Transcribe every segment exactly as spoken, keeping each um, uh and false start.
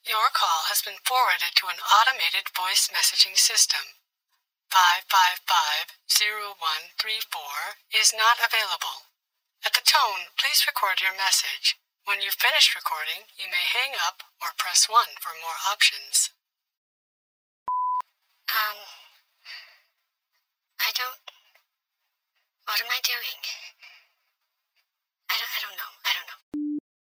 Your call has been forwarded to an automated voice messaging system. five five five, zero one three four is not available. At the tone, please record your message. When you've finished recording, you may hang up or press one for more options. Um, I don't... What am I doing? I don't, I don't know. I don't know.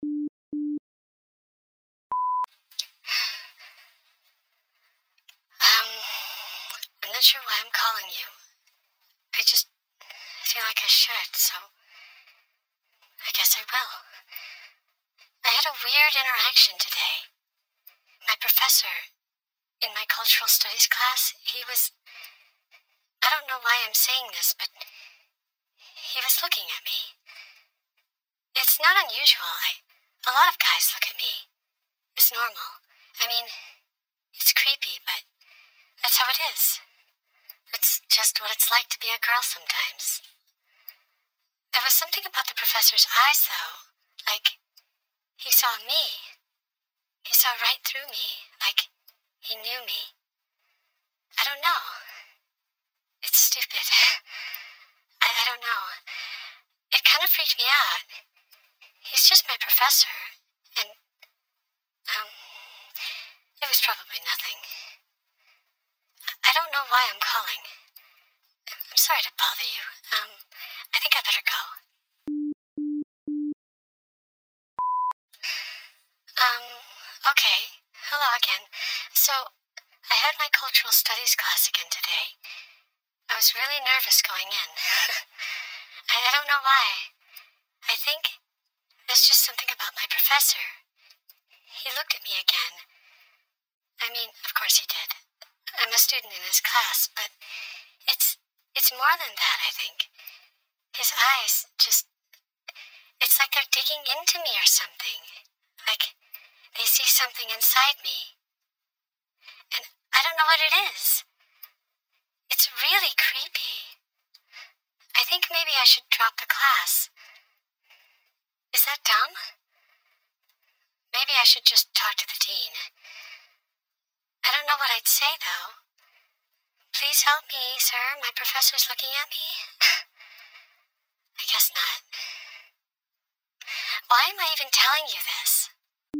Um, I'm not sure why I'm calling you. I just feel like I should, so I guess I will. I had a weird interaction today. My professor in my cultural studies class, he was... I don't know why I'm saying this, but he was looking at me. It's not unusual. I, a lot of guys look at me. It's normal. I mean, it's creepy, but that's how it is. It's just what it's like to be a girl sometimes. There was something about the professor's eyes, though. Like, he saw me. He saw right through me. Like, he knew me. I don't know. It's stupid. I, I don't know. It kind of freaked me out. He's just my professor, and, um, it was probably nothing. I don't know why I'm calling. I'm sorry to bother you. Um, I think I better go. Um, okay. Hello again. So, I had my cultural studies class again today. I was really nervous going in. I, I don't know why. I think there's just something about my professor. He looked at me again. I mean, of course he did. I'm a student in his class, but it's it's more than that, I think. His eyes just... It's like they're digging into me or something. Like they see something inside me. And I don't know what it is. It's really creepy. I think maybe I should drop the class. Is that dumb? Maybe I should just talk to the dean. I don't know what I'd say, though. Please help me, sir. My professor's looking at me. I guess not. Why am I even telling you this?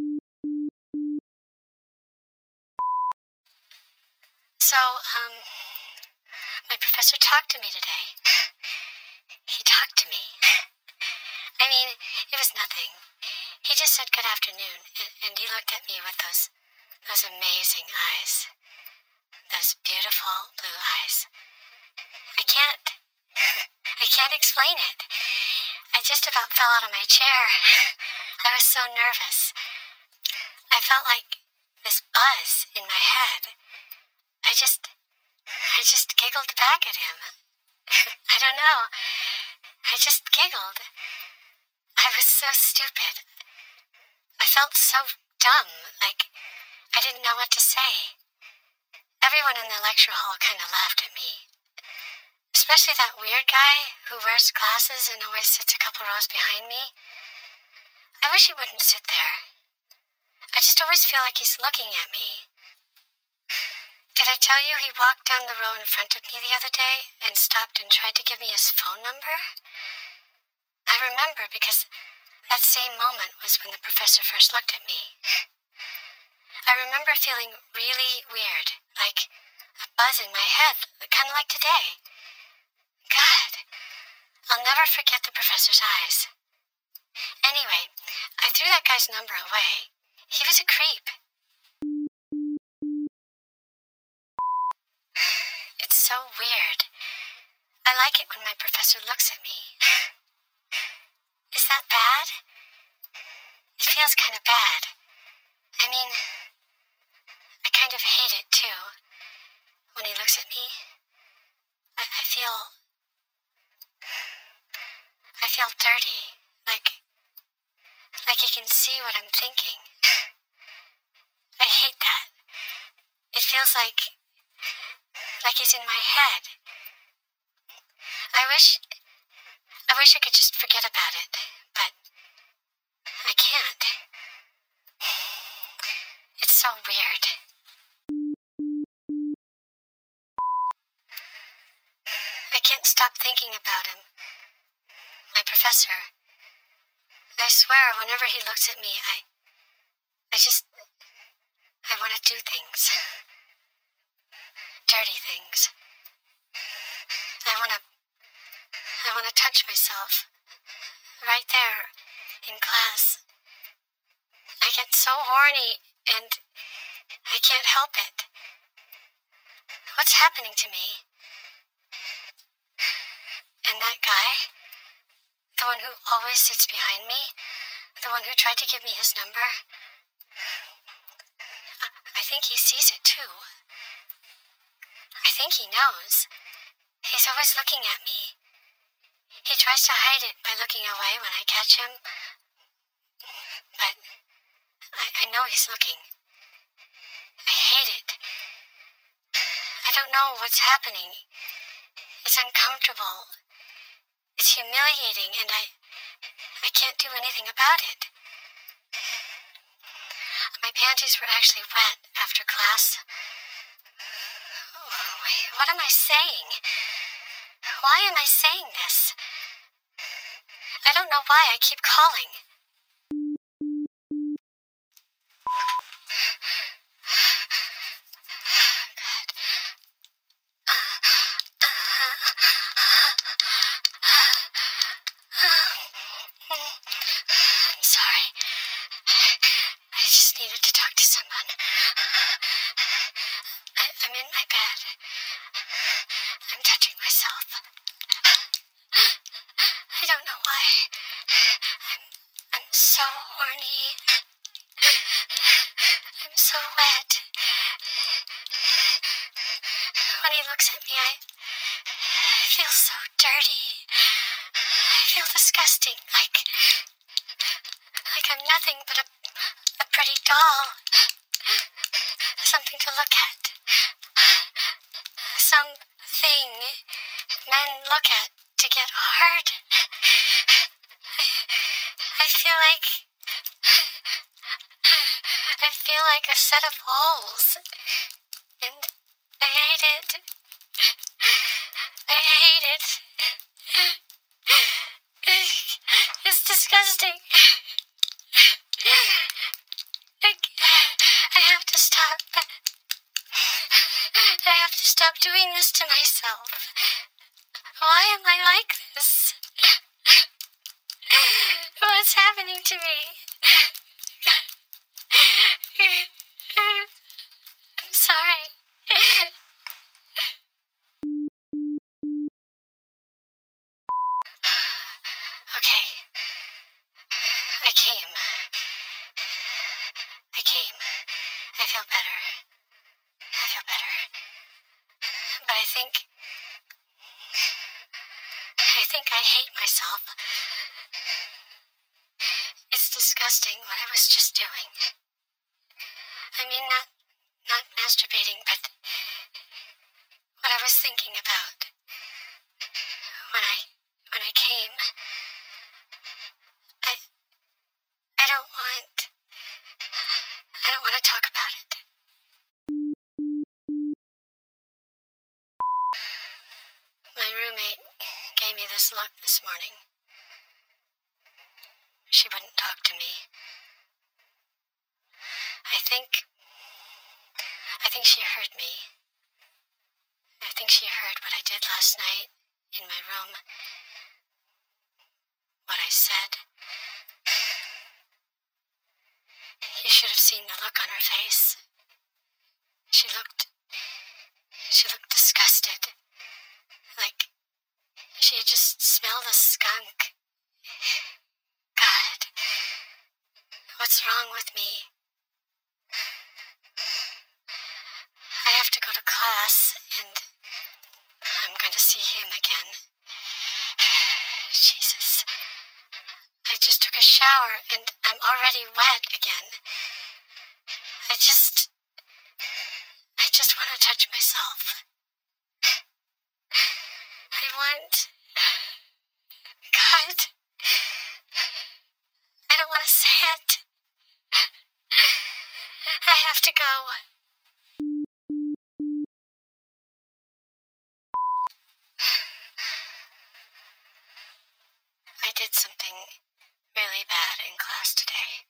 So, um, my professor talked to me today. He talked to me. I mean, it was nothing. He just said good afternoon, and, and he looked at me with those, those amazing eyes. Those beautiful blue eyes. I can't, I can't explain it. I just about fell out of my chair. I was so nervous. I felt like this buzz in my head. I just, I just giggled back at him. I don't know. I just giggled. I was so stupid. I felt so dumb, like I didn't know what to say. Everyone in the lecture hall kind of laughed at me. Especially that weird guy who wears glasses and always sits a couple rows behind me. I wish he wouldn't sit there. I just always feel like he's looking at me. Did I tell you he walked down the row in front of me the other day and stopped and tried to give me his phone number? I remember because that same moment was when the professor first looked at me. I remember feeling really weird, like a buzz in my head, kind of like today. God, I'll never forget the professor's eyes. Anyway, I threw that guy's number away. He was a creep. It's so weird. I like it when my professor looks at me. Is that bad? It feels kind of bad. I mean, I kind of hate it, too. When he looks at me, I, I feel... I feel dirty. Like... Like he can see what I'm thinking. I hate that. It feels like... Like he's in my head. I wish... I wish I could just forget about it, but I can't. It's so weird. I can't stop thinking about him. My professor. I swear, whenever he looks at me, I... I just... I want to do things. Dirty things. I want to... I want to touch myself. Right there, in class. I get so horny, and I can't help it. What's happening to me? And that guy, the one who always sits behind me, the one who tried to give me his number, I think he sees it too. I think he knows. He's always looking at me. He tries to hide it by looking away when I catch him, but I, I know he's looking. I hate it. I don't know what's happening. It's uncomfortable. It's humiliating, and I I can't do anything about it. My panties were actually wet after class. Oh, wait, what am I saying? Why am I saying this? I don't know why I keep calling. I'm sorry. I just needed to talk to someone. I, I'm in my bed. I'm touching myself. I don't know why. I'm, I'm so horny. I'm so wet. When he looks at me, I, I feel so dirty. I feel disgusting, like, like I'm nothing but a, a pretty doll. Something to look at. Something men look at to get hard. I, I feel like, I feel like a set of holes. And I hate it. I hate it. It's disgusting. I, I have to stop. I have to stop doing this to myself. Why am I like this? What's happening to me? I'm sorry. Okay. I came. I came. I feel better. I feel better. But I think... I think I hate myself. It's disgusting what I was just doing. I mean, not, not masturbating, but what I was thinking about when I, when I came. I, I don't want, I don't want to talk about it. My roommate gave me this look this morning. She wouldn't talk to me. I think, I think she heard me. I think she heard what I did last night in my room. What I said. You should have seen the look on her face. She looked, she looked disgusted. Like she had just smelled a skunk. God, what's wrong with me? I have to go to class, and I'm going to see him again. Jesus. I just took a shower, and I'm already wet again. I just... I just want to touch myself. I want... God... I don't want to say it. I have to to go. I did something really bad in class today.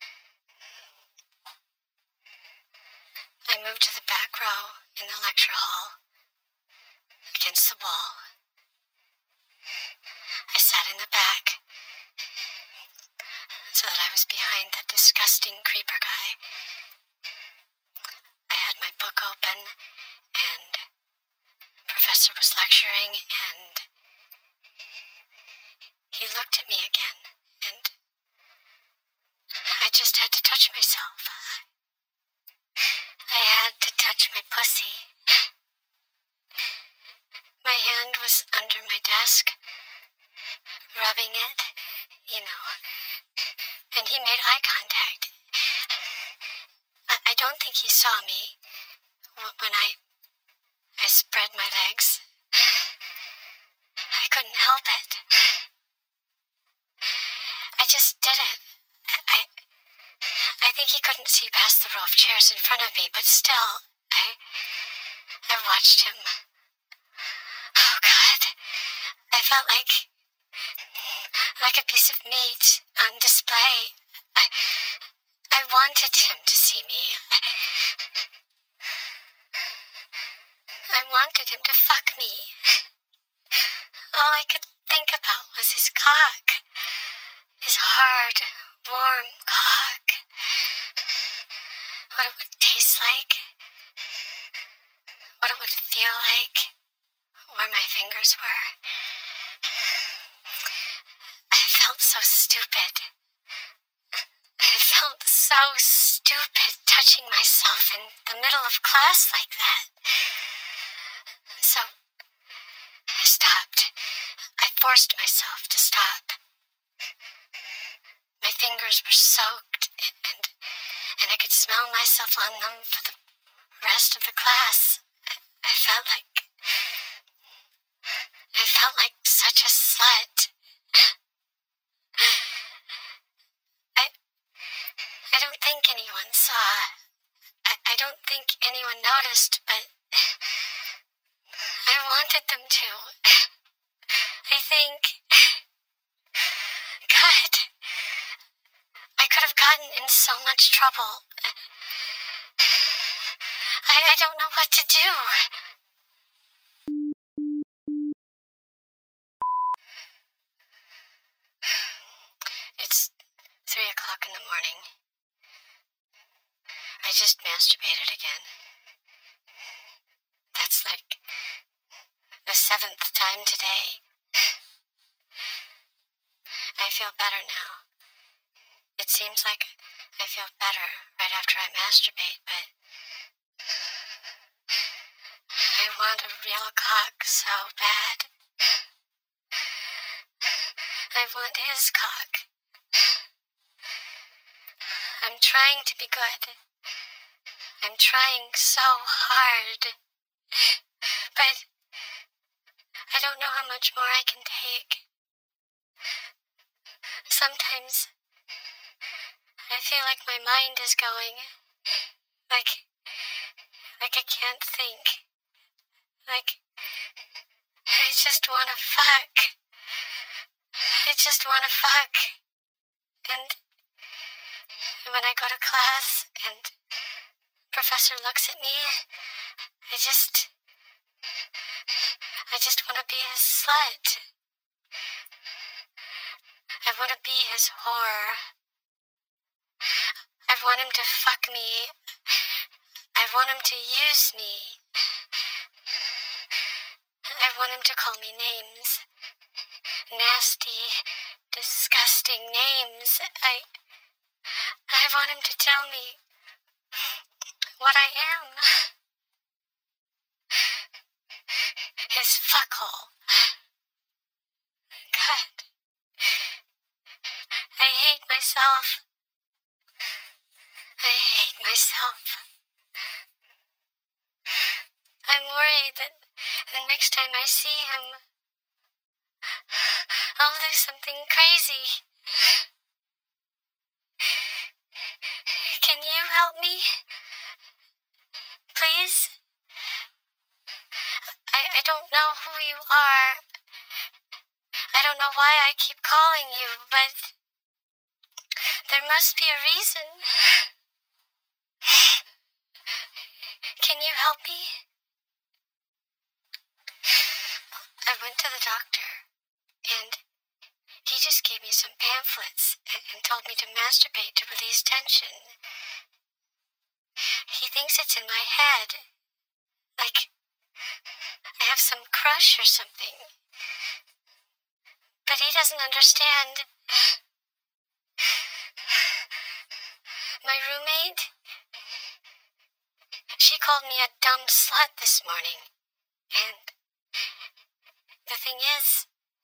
I moved to the back row in the lecture hall, against the wall. I sat in the back, so that I was behind that disgusting creeper guy. I had my book open, and Professor was lecturing, and he looked at me again, and I just had to touch myself. I had to touch my pussy. My hand was under my desk, rubbing it, you know, and he made eye contact. I, I don't think he saw me when I, I spread my legs. I couldn't help it. I just did it. I, I think he couldn't see past the row of chairs in front of me, but still, I, I watched him. Oh, God. I felt like, like a piece of meat on display. I, I wanted him to see me. I, I wanted him to fuck me. All I could think about was his cock. His hard, warm cock. What it would taste like. What it would feel like. Where my fingers were. I felt so stupid. I felt so stupid touching myself in the middle of class like that. So, I stopped. I forced myself to stop. My fingers were soaked, and, and I could smell myself on them for the rest of the class. I, I felt like... I felt like such a slut. I... I don't think anyone saw. I, I don't think anyone noticed, but... I wanted them to. I think... God... I could have gotten in so much trouble. I, I don't know what to do. It's three o'clock in the morning. I just masturbated again. That's like the seventh time today. I feel better now. It seems like I feel better right after I masturbate, but I want a real cock so bad. I want his cock. I'm trying to be good. I'm trying so hard. But I don't know how much more I can take. Sometimes I feel like my mind is going. Like, like I can't think. Like, I just want to fuck. I just want to fuck. And when I go to class and Professor looks at me, I just, I just want to be his slut. I want to be his whore. I want him to fuck me. I want him to use me. I want him to call me names. Nasty, disgusting names. I, I want him to tell me what I am. His fuckhole. God. I hate myself. I hate myself. I'm worried that the next time I see him, I'll do something crazy. Can you help me? don't know who you are. I don't know why I keep calling you, but there must be a reason. Can you help me? I went to the doctor, and he just gave me some pamphlets and, and told me to masturbate to release tension. He thinks it's in my head, like I have some crush or something. But he doesn't understand. My roommate, she called me a dumb slut this morning, and the thing is,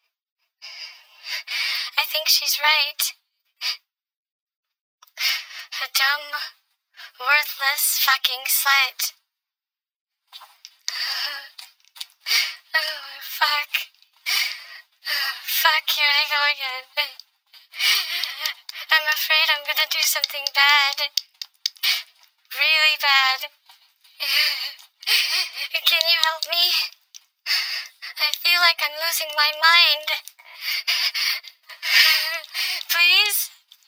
I think she's right. A dumb, worthless fucking slut. Oh, fuck. Oh, fuck, here I go again. I'm afraid I'm gonna do something bad. Really bad. Can you help me? I feel like I'm losing my mind. Please?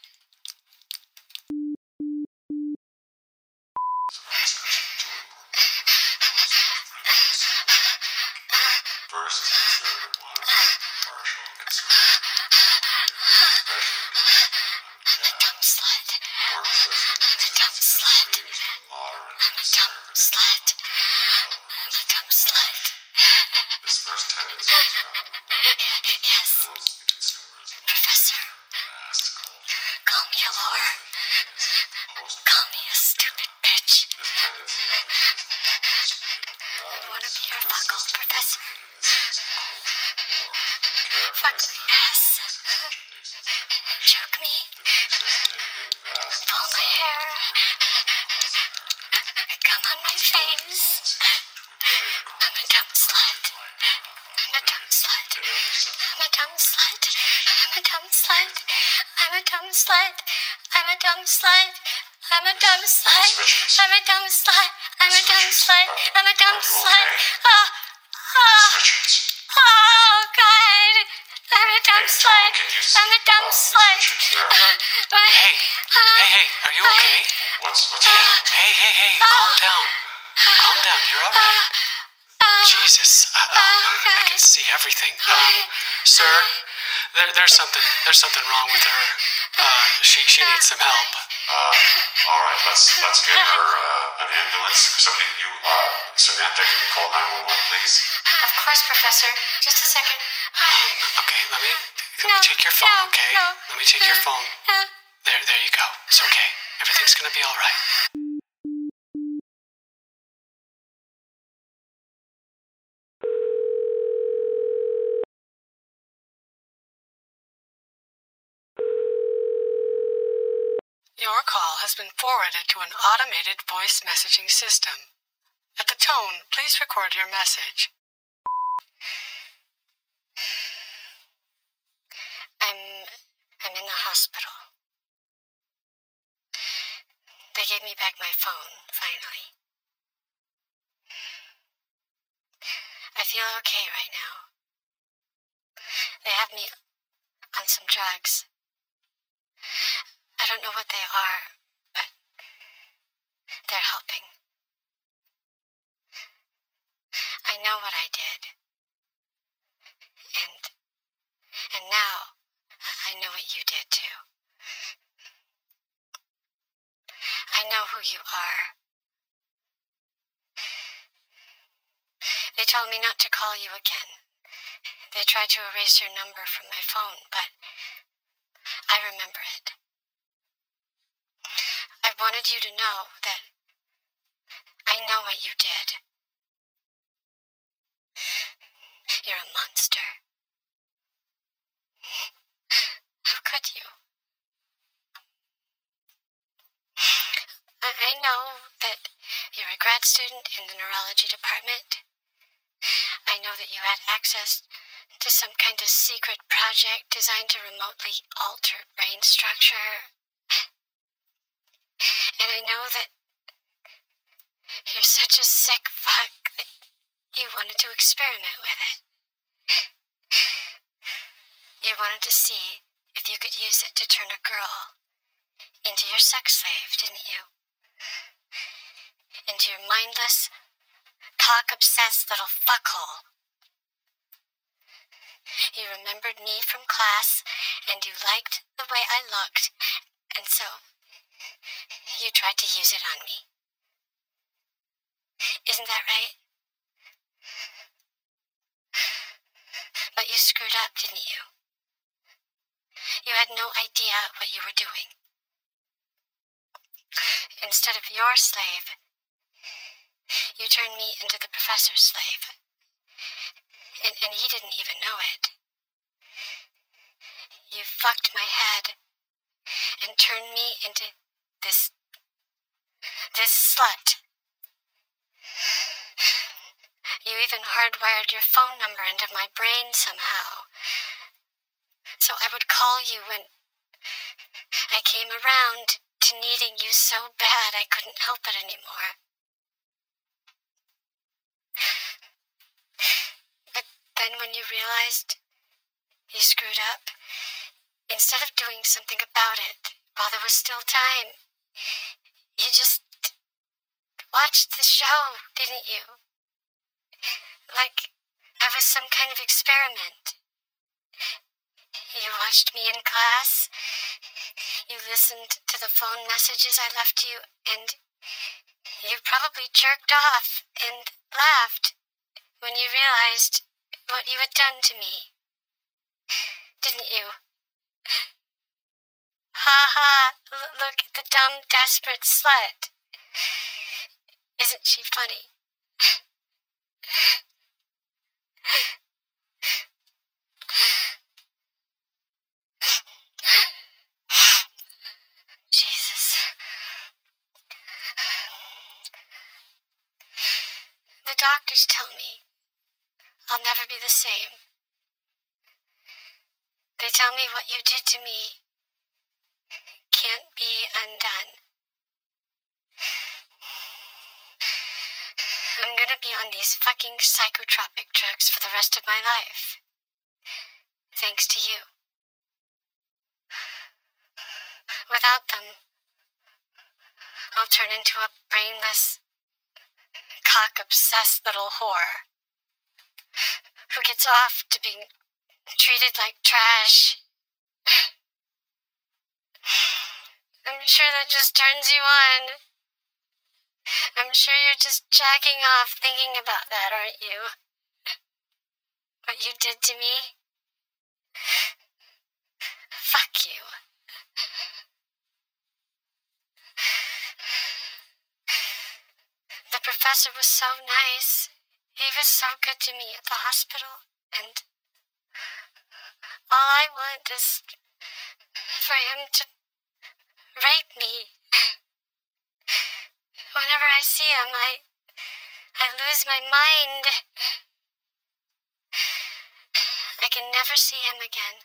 First, consider one partial concern. I'm a dumb slut. Work session I'm a dumb slut. range from moderate I'm a dumb slut. I'm a dumb slut. This first tendency is found in the Yes, consumerism, Professor. mass culture, Call me a whore. post. Call me a stupid bitch. This tendency is I want to be your fuckle, Professor. Fuck me, yes. Choke me. Pull my hair. Come on my face. I'm a dumb slut. I'm a dumb slut. I'm a dumb slut. I'm a dumb slut. I'm a dumb slut. I'm a dumb slut. I'm a dumb slut. I'm a dumb slut. I'm a dumb slut. I'm a dumb slut. Oh, oh, oh, God. I'm a dumb slut. I'm a dumb slut. Hey, hey, hey, are you okay? What's what's Hey, hey, hey, calm down. Calm down, you're all right. Jesus, I, um, I can see everything. Um, sir, there, there's something, there's something wrong with her. Uh, she, she needs some help. Uh, all right, let's let's get her uh, an ambulance. Somebody, you, uh, Samantha, can you call nine one one, please? Of course, Professor. Just a second. Um, okay, let me, let me No, take your phone, no, okay? no, Let me take your phone. no. There, there you go. It's okay. Everything's gonna be all right. Your call has been forwarded to an automated voice messaging system. At the tone, please record your message. I'm I'm in the hospital. They gave me back my phone, finally. I feel okay right now. They have me on some drugs. I don't know what they are, but they're helping. I know what I did. And and now I know what you did too. I know who you are. They told me not to call you again. They tried to erase your number from my phone, but I remember it. I wanted you to know that I know what you did. You're a monster. How could you? I, I know that you're a grad student in the neurology department. I know that you had access to some kind of secret project designed to remotely alter brain structure. And I know that you're such a sick fuck that You wanted to experiment with it. You wanted to see if you could use it to turn a girl into your sex slave, didn't you? Into your mindless, cock-obsessed little fuckhole. You remembered me from class, and you liked the way I looked, and so you tried to use it on me. Isn't that right? But you screwed up, didn't you? You had no idea what you were doing. Instead of your slave, you turned me into the professor's slave. And, and he didn't even know it. You fucked my head and turned me into this, this slut. You even hardwired your phone number into my brain somehow. So I would call you when I came around to needing you so bad I couldn't help it anymore. But then when you realized you screwed up, instead of doing something about it while there was still time, you just watched the show, didn't you? Like I was some kind of experiment. You watched me in class. You listened to the phone messages I left you, and you probably jerked off and laughed when you realized what you had done to me. Didn't you? Ha ha, L- look at the dumb, desperate slut. Isn't she funny? Jesus. The doctors tell me I'll never be the same. They tell me what you did to me can't be undone. I'm gonna be on these fucking psychotropic drugs for the rest of my life. Thanks to you. Without them, I'll turn into a brainless, cock-obsessed little whore who gets off to being treated like trash. I'm sure that just turns you on. I'm sure you're just jacking off thinking about that, aren't you? What you did to me? Fuck you. The professor was so nice. He was so good to me at the hospital, and all I want is for him to rape me. Whenever I see him, I, I lose my mind. I can never see him again.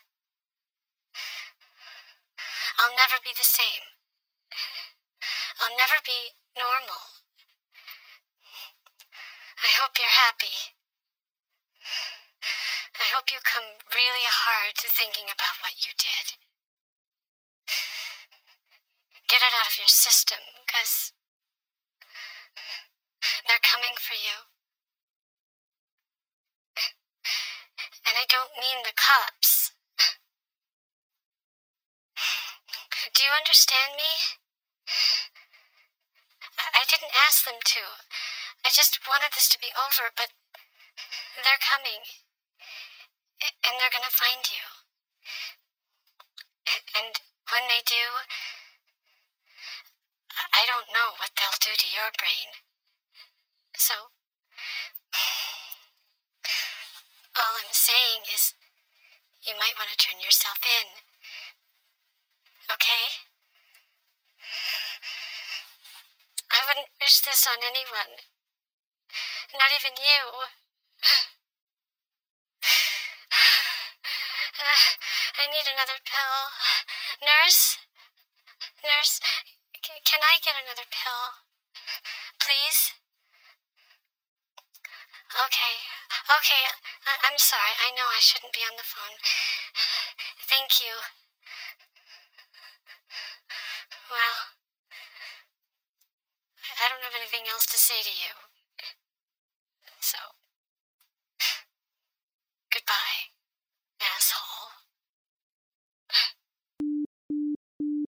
I'll never be the same. I'll never be normal. I hope you're happy. I hope you come really hard to thinking about what you did. Get it out of your system, because they're coming for you. And I don't mean the cops. Do you understand me? I didn't ask them to. I just wanted this to be over, but they're coming. And they're gonna find you. And when they do, I don't know what they'll do to your brain. So, all I'm saying is you might want to turn yourself in. Okay? I wouldn't wish this on anyone. Not even you. I need another pill. Nurse? Nurse, c- can I get another pill? Please? Okay. Okay. I- I'm sorry. I know I shouldn't be on the phone. Thank you. Well, I don't have anything else to say to you.